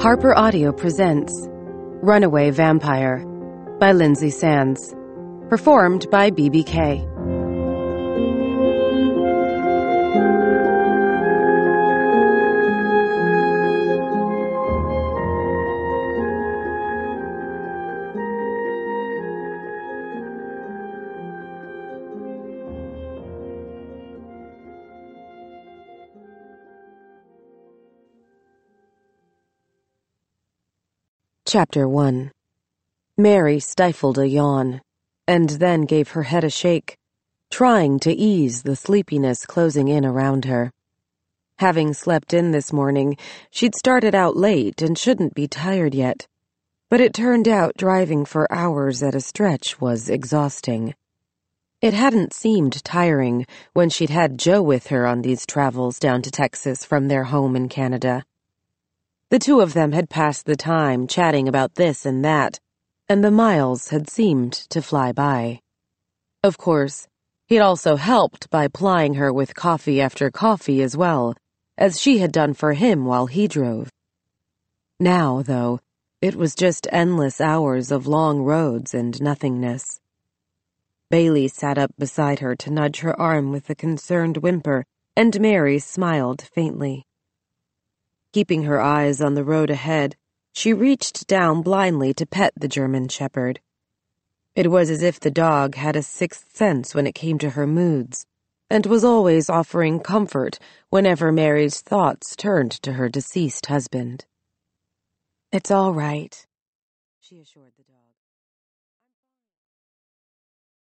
Harper Audio presents Runaway Vampire by Lindsay Sands, performed by BBK. Chapter 1. Mary stifled a yawn, and then gave her head a shake, trying to ease the sleepiness closing in around her. Having slept in this morning, she'd started out late and shouldn't be tired yet, but it turned out driving for hours at a stretch was exhausting. It hadn't seemed tiring when she'd had Joe with her on these travels down to Texas from their home in Canada. The two of them had passed the time chatting about this and that, and the miles had seemed to fly by. Of course, he'd also helped by plying her with coffee after coffee as well, as she had done for him while he drove. Now, though, it was just endless hours of long roads and nothingness. Bailey sat up beside her to nudge her arm with a concerned whimper, and Mary smiled faintly. Keeping her eyes on the road ahead, she reached down blindly to pet the German shepherd. It was as if the dog had a sixth sense when it came to her moods, and was always offering comfort whenever Mary's thoughts turned to her deceased husband. "It's all right," she assured the dog.